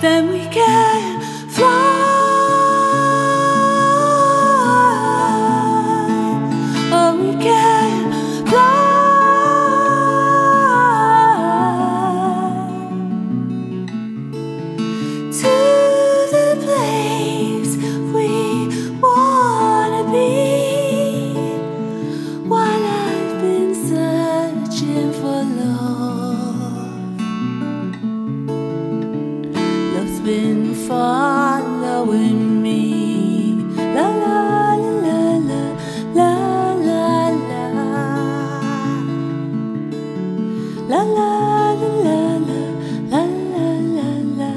then we can fly. Oh, we can fly to the place we wanna be. While I've been searching for love, love's been following me. La la la la la la la la la la la la la la la.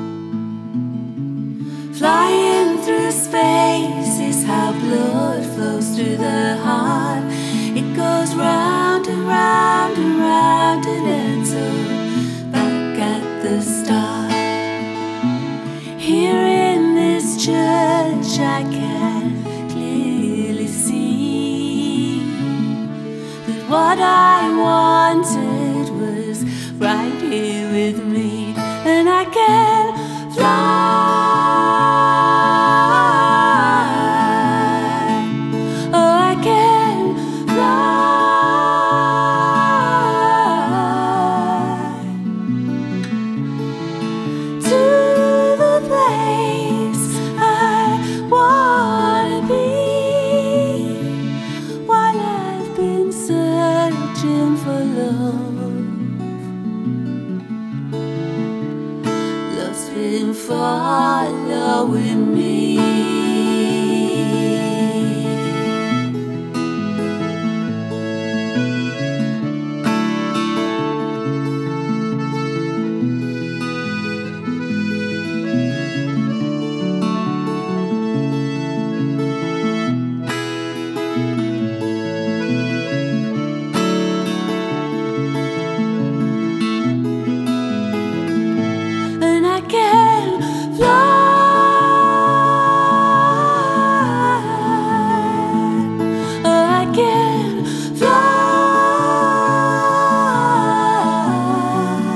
Flying through space is how blood flows through the heart. It goes round and round and round and ends up back at the start. Here in this church I can clearly see that what I wanted was right here with me, and I can fly. Oh, I can fly to the place I wanna be. While I've been searching for love, love's been following me. And I can fly. Oh, I can fly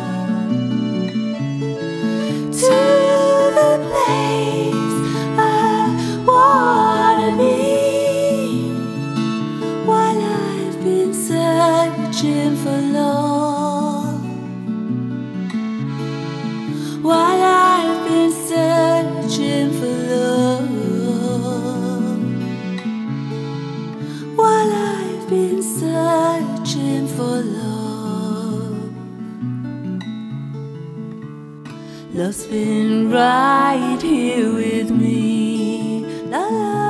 to the place I wanna be. While I've been searching for love, while I've been searching for love, while I've been searching for love, love's been right here with me. La la.